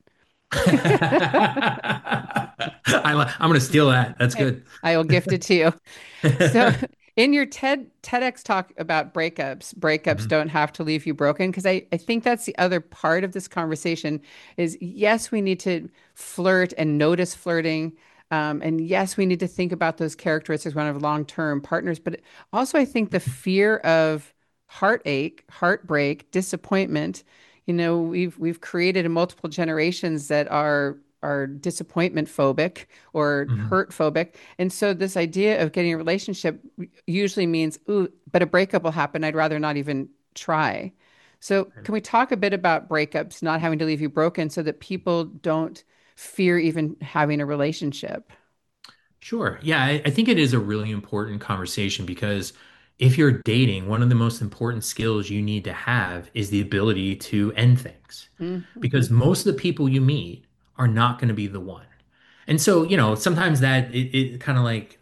I'm gonna steal that. That's I good. I will gift it to you. So, in your TEDx talk about breakups Mhm. don't have to leave you broken, because I think that's the other part of this conversation is yes, we need to flirt and notice flirting. And yes, we need to think about those characteristics when we have long-term partners. But also, I think the fear of heartache, heartbreak, disappointment, we've created in multiple generations that are disappointment phobic or Mhm. hurt phobic. And so this idea of getting a relationship usually means, ooh, but a breakup will happen. I'd rather not even try. So can we talk a bit about breakups not having to leave you broken so that people don't fear even having a relationship? Sure. Yeah, I think it is a really important conversation because if you're dating, one of the most important skills you need to have is the ability to end things. Mm-hmm. Because most of the people you meet are not going to be the one. And so, sometimes that it kind of like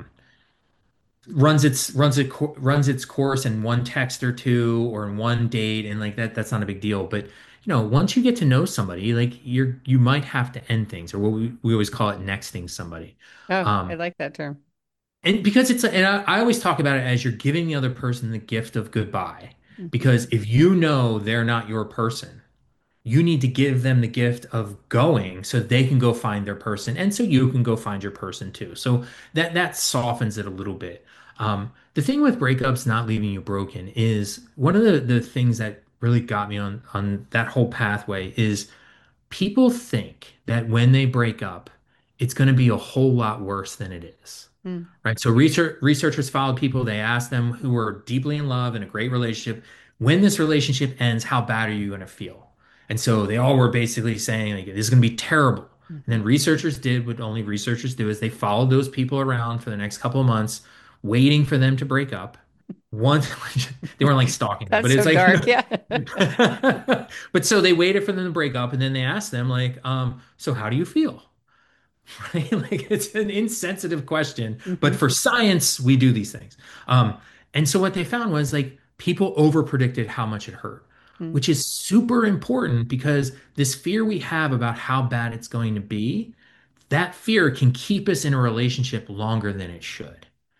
runs its course in one text or two or in one date and like that's not a big deal but once you get to know somebody like you might have to end things or what we always call it nexting somebody Oh, I um like that term. and because and I always talk about it as you're giving the other person the gift of goodbye Mm-hmm. because if you know they're not your person you need to give them the gift of going so they can go find their person and so you can go find your person too. So that softens it a little bit. The thing with breakups not leaving you broken is one of the things that really got me on that whole pathway is people think that when they break up, it's going to be a whole lot worse than it is. Mm. Right. So researchers followed people, they asked them who were deeply in love in a great relationship, when this relationship ends, how bad are you going to feel? And so they all were basically saying like this is going to be terrible. And Mm-hmm. then researchers did what only researchers do is they followed those people around for the next couple of months, waiting for them to break up. Once they weren't like stalking them, That's but so it's like, dark. Yeah. but so they waited for them to break up and then they asked them like, so how do you feel? Right? Like it's an insensitive question, but Hmm. for science, we do these things. And so what they found was like people over predicted how much it hurt, which is super important because this fear we have about how bad it's going to be, that fear can keep us in a relationship longer than it should.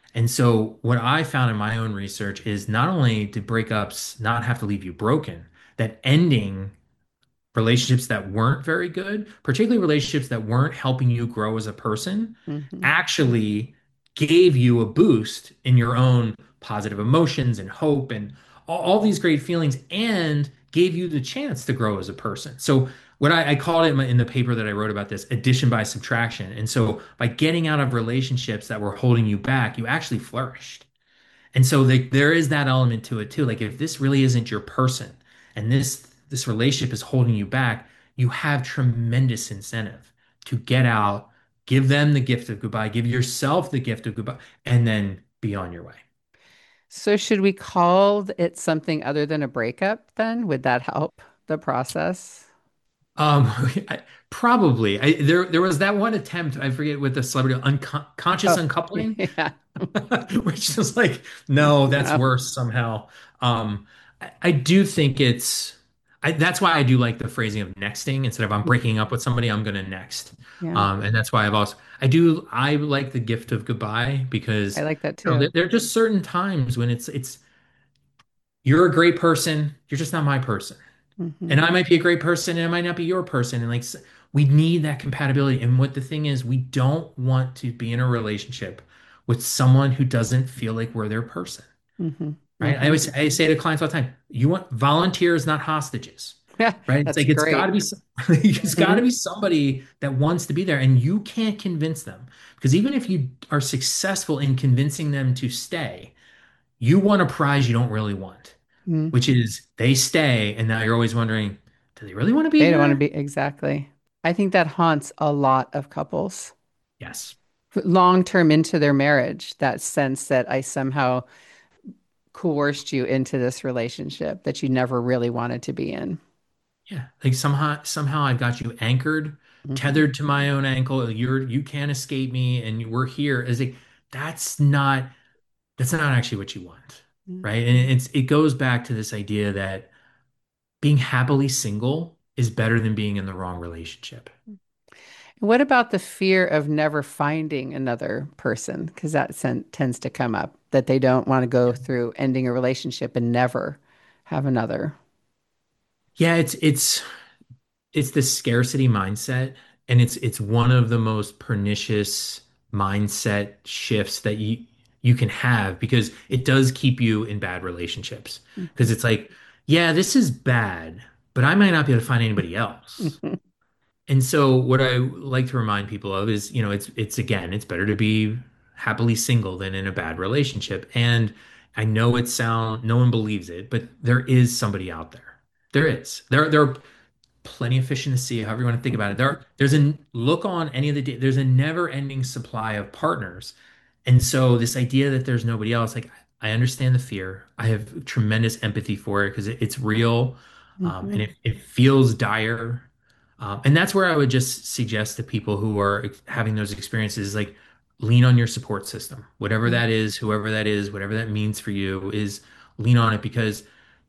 And so, what I found in my own research is not only do breakups not have to leave you broken, that ending relationships that weren't very good, particularly relationships that weren't helping you grow as a person, Hmm. actually gave you a boost in your own positive emotions and hope and all these great feelings and gave you the chance to grow as a person. So, what I called it in the paper that I wrote about this, addition by subtraction. And so, by getting out of relationships that were holding you back, you actually flourished. And so there is that element to it too. Like if this really isn't your person and this relationship is holding you back, you have tremendous incentive to get out, give them the gift of goodbye, give yourself the gift of goodbye, and then be on your way. So should we call it something other than a breakup then? Would that help the process? Um, probably. There was that one attempt, I forget with the celebrity conscious Oh, uncoupling. yeah. Which is like, no, that's No. worse somehow. I do think that's why I do like the phrasing of nexting instead of I'm breaking up with somebody, I'm gonna next. Yeah, And that's why I like the gift of goodbye because I like that there, too. there are just certain times when it's you're a great person, you're just not my person. Hmm. And I might be a great person and I might not be your person. And we need that compatibility. And what the thing is, we don't want to be in a relationship with someone who doesn't feel like we're their person, Hmm. right? Hmm. I say to clients all the time, you want volunteers, not hostages, Yeah, right? It's that's like it's got great. to be it's got Hmm. to be somebody that wants to be there, and you can't convince them because even if you are successful in convincing them to stay, you want a prize you don't really want, Hmm. which is they stay, and now you're always wondering, do they really want to be They don't want to here? be exactly. I think that haunts a lot of couples Yes. long term into their marriage, that sense that I somehow coerced you into this relationship that you never really wanted to be in. Yeah. Like somehow I got you anchored, Hmm. tethered to my own ankle. You can't escape me and we're here. As like that's not that's not actually what you want. Right. And it goes back to this idea that being happily single is better than being in the wrong relationship. What about the fear of never finding another person? Because that tends to come up that they don't want to go Yeah. through ending a relationship and never have another. Yeah, it's the scarcity mindset, and it's one of the most pernicious mindset shifts that you can have because it does keep you in bad relationships. Because it's like, yeah, this is bad, but I might not be able to find anybody else. Mhm. And so what I like to remind people of is, it's again, it's better to be happily single than in a bad relationship. And I know no one believes it, but there is somebody out there. There is. There are plenty of fish in the sea, however you want to think about it. There's a look on any of the there's a never-ending supply of partners. And so this idea that there's nobody else, like I understand the fear. I have tremendous empathy for it because it's real, and Mhm. it feels dire. And that's where I would just suggest to people who are having those experiences, like lean on your support system, whatever that is, whoever that is, whatever that means for you, is lean on it because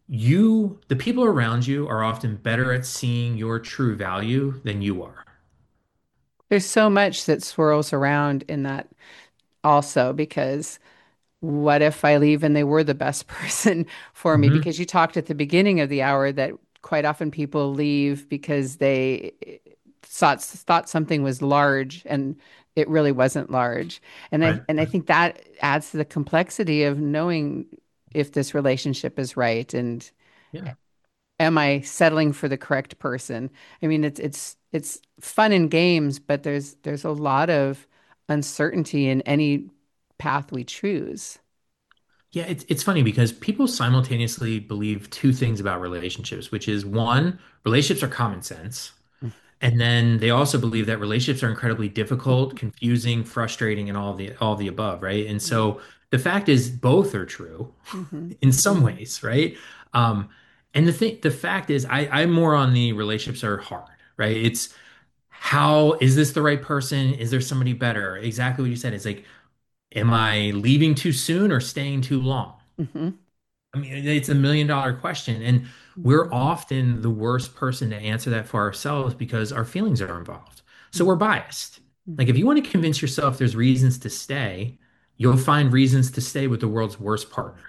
the people around you are often better at seeing your true value than you are. There's so much that swirls around in that also because what if I leave and they were the best person for me? Hmm. Because you talked at the beginning of the hour that quite often people leave because they thought something was large and it really wasn't large. Right. And I think that adds to the complexity of knowing if this relationship is right and Yeah. am I settling for the correct person? I mean, it's fun in games, but there's a lot of uncertainty in any path we choose. Yeah, it's funny because people simultaneously believe two things about relationships, which is one, relationships are common sense. And then they also believe that relationships are incredibly difficult, confusing, frustrating, and all the above, right? And so the fact is both are true Mm-hmm. in some ways, right? Um, and the fact is I'm more on the relationships are hard, right? It's how is this the right person? Is there somebody better? Exactly what you said. It's like, am I leaving too soon or staying too long? Hmm. I mean, it's $1 million question, and we're Hmm. often the worst person to answer that for ourselves because our feelings are involved. So Hmm. we're biased. Like if Hmm. you want to convince yourself there's reasons to stay, you'll find reasons to stay with the world's worst partner.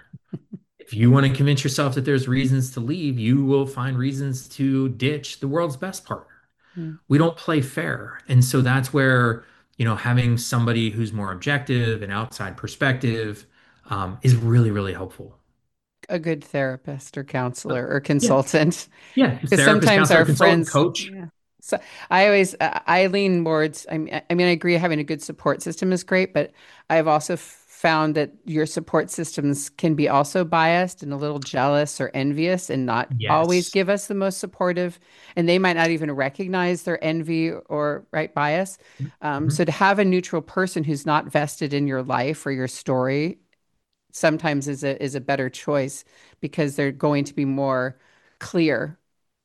If you want to convince yourself that there's reasons to leave, you will find reasons to ditch the world's best partner. Mm. We don't play fair. And so that's where, having somebody who's more objective and outside perspective is really, really helpful. A good therapist or Uh, counselor or Yeah. consultant. Yeah. Because Therapist, sometimes counselor, our consultant, friends, coach. yeah. So I always, I lean towards, I mean, I agree having a good support system is great, but I've also found that your support systems can be also biased and a little jealous or envious and not always Yes. give us the most supportive, and they might not even recognize their envy or right bias. Mhm. So to have a neutral person who's not vested in your life or your story sometimes is a better choice because they're going to be more clear.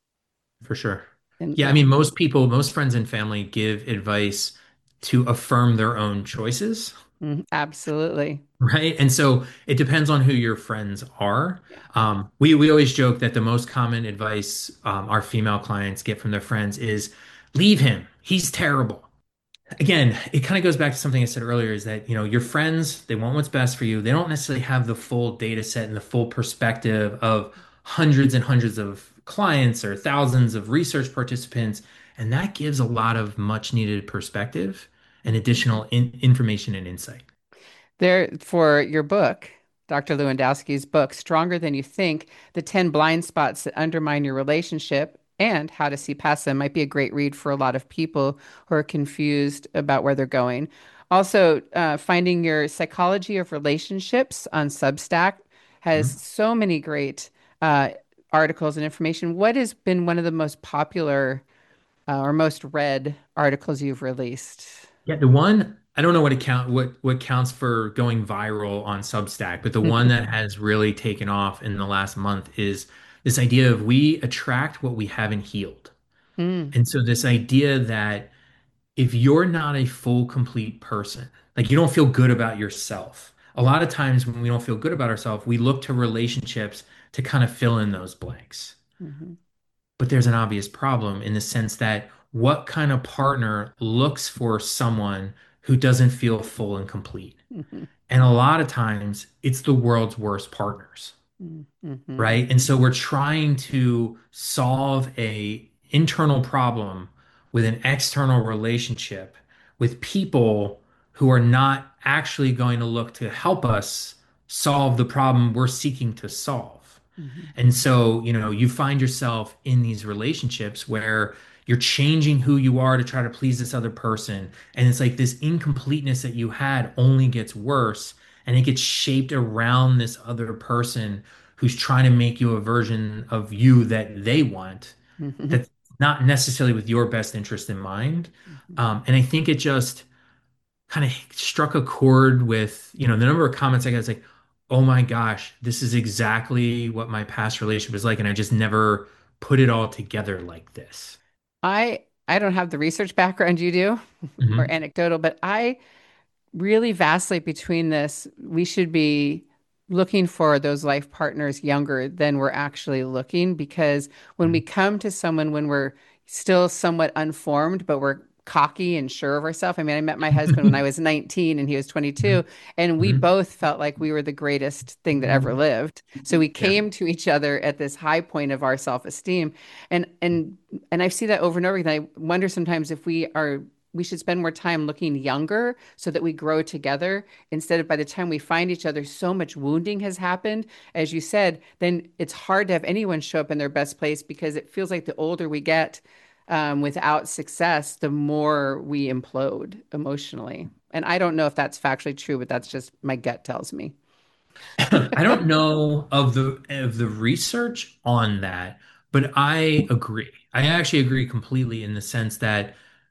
For sure. And Yeah, I yeah. mean, most friends and family give advice to affirm their own choices, Absolutely. right? And so it depends on who your friends are. Yeah. We always joke that the most common advice our female clients get from their friends is leave him. He's terrible. Again, it kind of goes back to something I said earlier is that, your friends, they want what's best for you. They don't necessarily have the full data set and the full perspective of hundreds and hundreds of clients or thousands of research participants. And that gives a lot of much needed perspective and additional information and insight. There for your book, Dr. Lewandowski's book, Stronger Than You Think, The 10 Blind Spots That Undermine Your Relationship and How to See Past Them might be a great read for a lot of people who are confused about where they're going. Also, finding your psychology of relationships on Substack has Mhm. so many great uh, articles and information. What has been one of the most popular or most read articles you've released? Yeah, the one I don't know what counts for going viral on Substack, but the one that has really taken off in the last month is this idea of we attract what we haven't healed. Mm, And so this idea that if you're not a full, complete person, like you don't feel good about yourself, a lot of times when we don't feel good about ourselves, we look to relationships to kind of fill in those blanks. mhm, But there's an obvious problem in the sense that what kind of partner looks for someone who doesn't feel full and complete? mhm, And a lot of times it's the world's worst partners, mhm, mhm, right? And so we're trying to solve a internal problem with an external relationship with people who are not actually going to look to help us solve the problem we're seeking to solve. mhm, And so, you find yourself in these relationships where you're changing who you are to try to please this other person. And it's like this incompleteness that you had only gets worse and it gets shaped around this other person who's trying to make you a version of you that they want mhm, that's not necessarily with your best interest in mind. mhm. And I think it just kind of struck a chord with, the number of comments I got is like, oh my gosh, this is exactly what my past relationship was like. And I just never put it all together like this. I don't have the research background you do or Hmm. anecdotal, but I really vacillate between this. We should be looking for those life partners younger than we're actually looking because when we come to someone when we're still somewhat unformed, but we're cocky and sure of ourselves. I mean, I met my husband when I was 19 and he was 22, and we Hmm. both felt like we were the greatest thing that ever lived. So we Yeah. came to each other at this high point of our self-esteem. And I see that over and over again. I wonder sometimes if we should spend more time looking younger so that we grow together instead of by the time we find each other, so much wounding has happened. As you said, then it's hard to have anyone show up in their best place because it feels like the older we get without success, the more we implode emotionally. And I don't know if that's factually true, but that's just my gut tells me. I don't know of the research on that, but I agree. I actually agree completely in the sense that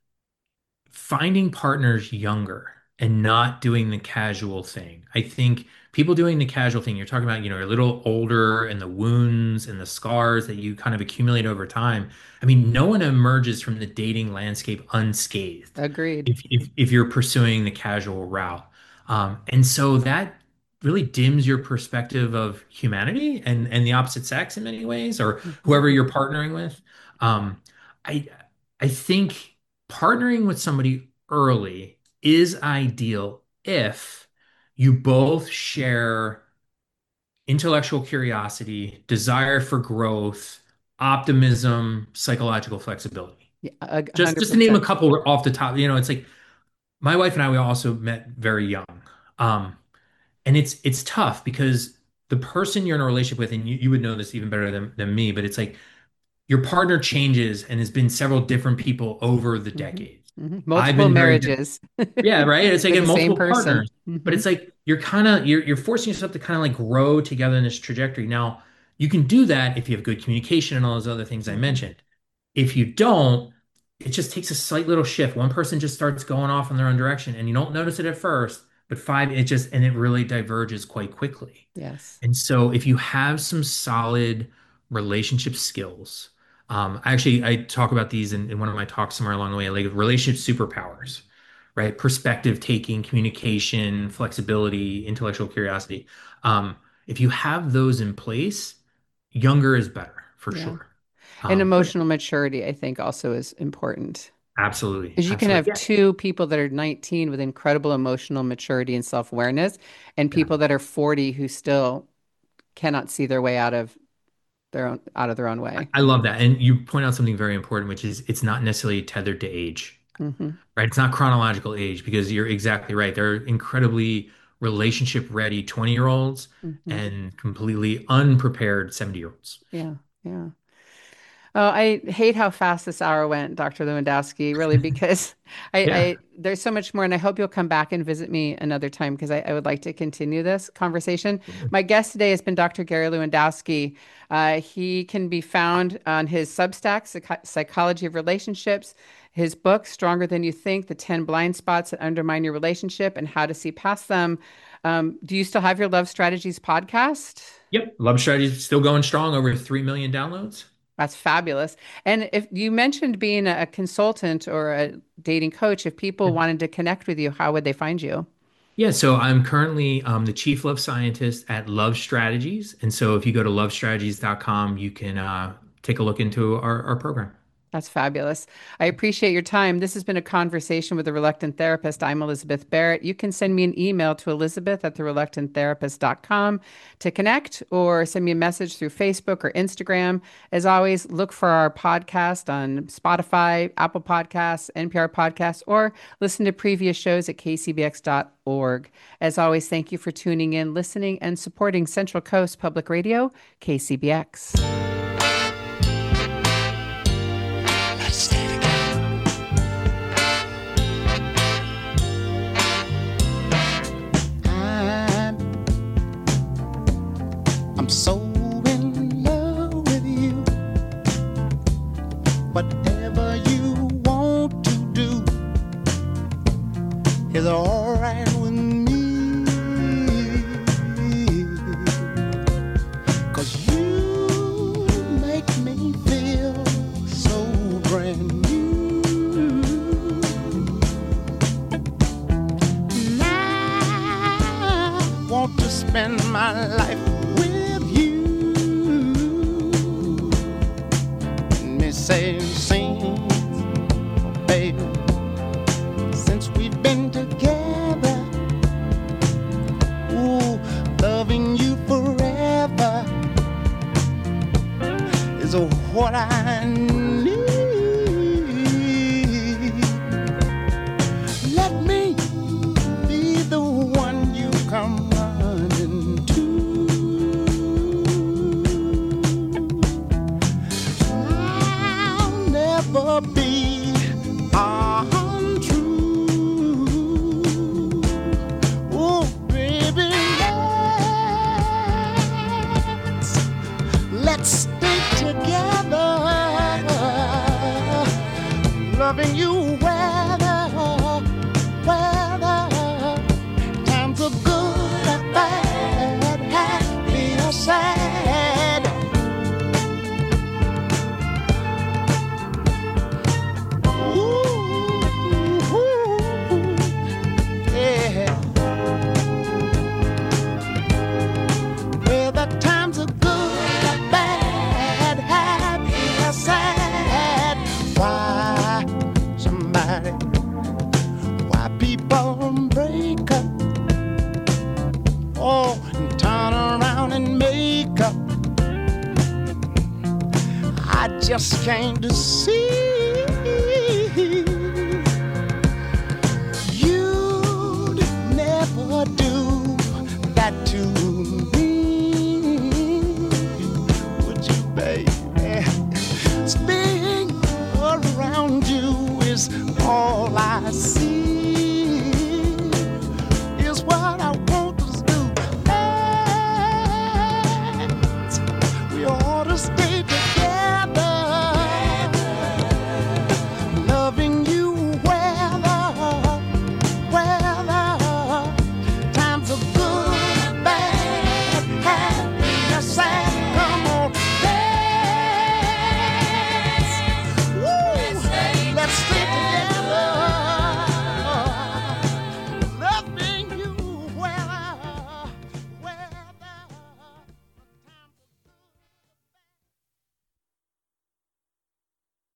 finding partners younger and not doing the casual thing. I think people doing the casual thing, you're talking about, you're a little older and the wounds and the scars that you kind of accumulate over time. I mean, no one emerges from the dating landscape unscathed Agreed. if you're pursuing the casual route. And so that really dims your perspective of humanity and the opposite sex in many ways, or Mhm. whoever you're partnering with. Um, I I think partnering with somebody early is ideal if you both share intellectual curiosity, desire for growth, optimism, psychological flexibility. Yeah, a Just hundred to name a percent. couple off the top, it's like my wife and I, we also met very young. Um, and it's tough because the person you're in a relationship with, and you would know this even better than me, but it's like your partner changes and has been several different people over the Hmm. decades. Hmm. I've Multiple been very marriages yeah, right. It's like for in the same multiple person. partners, but Hmm. it's like you're forcing yourself to kind of like grow together in this trajectory. Now, you can do that if you have good communication and all those other things I Hmm. mentioned. If you don't, it just takes a slight little shift. One person just starts going off in their own direction, and you don't notice it at first, but five, it really diverges quite quickly. Yes. And so, if you have some solid relationship skills, I talk about these in one of my talks somewhere along the way, like relationship superpowers, right? Perspective taking, communication, flexibility, intellectual curiosity. Um, if you have those in place, younger is better for Yeah. sure. And But emotional maturity, I think, also is important. absolutely, Because you can absolutely, have yeah, two people that are 19 with incredible emotional maturity and self-awareness, and yeah. people that are 40 who still cannot see their way out of their own way. I love that. And you point out something very important, which is it's not necessarily tethered to age, Hmm. right? It's not chronological age because you're exactly right. They're incredibly relationship ready 20-year-olds Hmm. and completely unprepared 70-year-olds. Yeah. Yeah. Oh, I hate how fast this hour went, Dr. Lewandowski, really, because Yeah. there's so much more, and I hope you'll come back and visit me another time because I would like to continue this conversation. My guest today has been Dr. Gary Lewandowski. He can be found on his Substack, Psychology of Relationships, his book, Stronger Than You Think, The 10 Blind Spots That Undermine Your Relationship and How to See Past Them. Do you still have your Love Strategies podcast? Yep. Love Strategy is still going strong, over 3 million downloads. That's fabulous. And if you mentioned being a consultant or a dating coach, if people wanted to connect with you, how would they find you? Yeah, so I'm currently the chief love scientist at Love Strategies. And so if you go to lovestrategies.com, you can take a look into our program. That's fabulous. I appreciate your time. This has been a conversation with a reluctant therapist. I'm Elizabeth Barrett. You can send me an email to elizabeth@thereluctanttherapist.com to connect or send me a message through Facebook or Instagram. As always, look for our podcast on Spotify, Apple Podcasts, NPR Podcasts, or listen to previous shows at kcbx.org. As always, thank you for tuning in, listening, and supporting Central Coast Public Radio, KCBX. I'm so in love with you. Whatever you want to do is all right with me. 'Cause you make me feel so brand new. And I want to spend my life with you. Let me say, sing, baby, since we've been together. Ooh, loving you forever is what I need. Let me be the one you come running to. I'll never be untrue. Oh, baby, let's stay together, loving you weather times are good or bad, happy or sad. Ooh, yeah. Whether times are good or bad, happy or sad. Why some just came to see